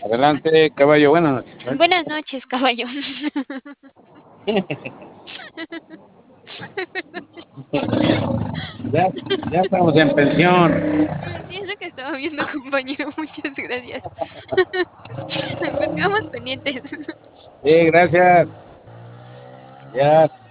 Adelante, caballo. Buenas noches. Buenas noches, caballo. Ya, ya estamos en pensión. Sí, es lo que estaba viendo, compañero. Muchas gracias. Pues quedamos pendientes. Sí, gracias. Ya.